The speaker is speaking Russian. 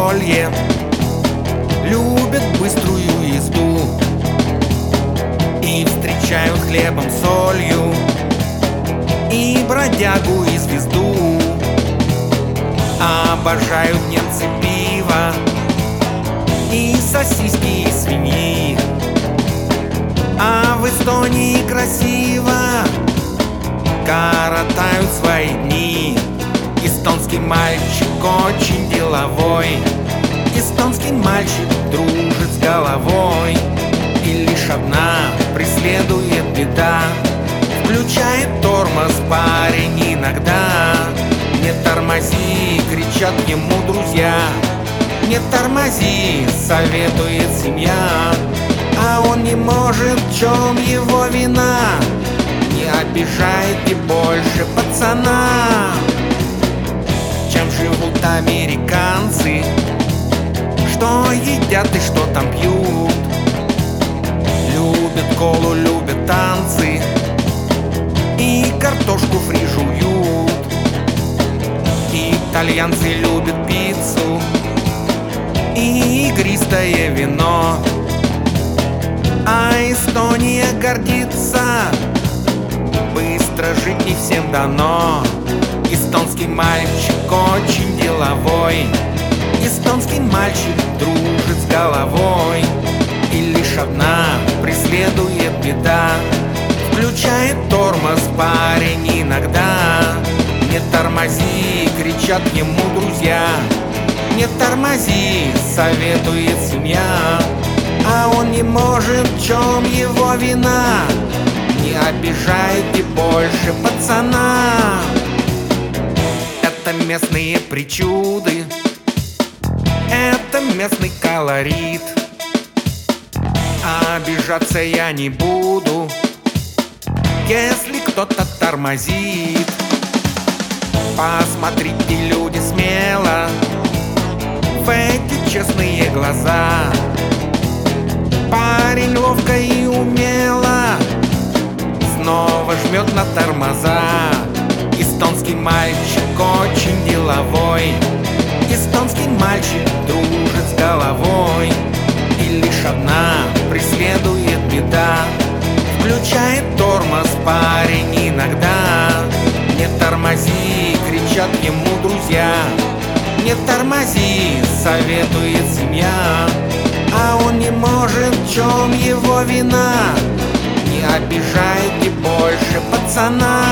застолье, любят быструю езду и встречают хлебом, солью и бродягу, и звезду. Обожают немцы пиво и сосиски из свиньи. А в Эстонии красиво коротают свои дни. Эстонский мальчик очень деловой, эстонский мальчик дружит с головой. И лишь одна преследует беда, включает тормоз парень иногда. Не тормози, кричат ему друзья, не тормози, советует семья. А он не может, в чем его вина? Не обижайте больше пацана. Чем живут американцы, что едят и что там пьют. Любят колу, любят танцы и картошку фри жуют. Итальянцы любят пиццу и игристое вино. А Эстония гордится, быстро жить не всем дано. Эстонский мальчик очень деловой, эстонский мальчик дружит с головой. И лишь одна преследует беда, включает тормоз парень иногда. Не тормози, кричат ему друзья, не тормози, советует семья. А он не может, в чем его вина? Не обижайте больше пацана. Это местные причуды, это местный колорит. Обижаться я не буду, если кто-то тормозит. Посмотрите, люди, смело в эти честные глаза. Парень ловко и умело снова жмет на тормоза. Эстонский мальчик очень деловой, эстонский мальчик дружит с головой. И лишь одна преследует беда, включает тормоз парень иногда. Не тормози, кричат ему друзья, не тормози, советует семья. А он не может, в чем его вина? Не обижайте больше пацана.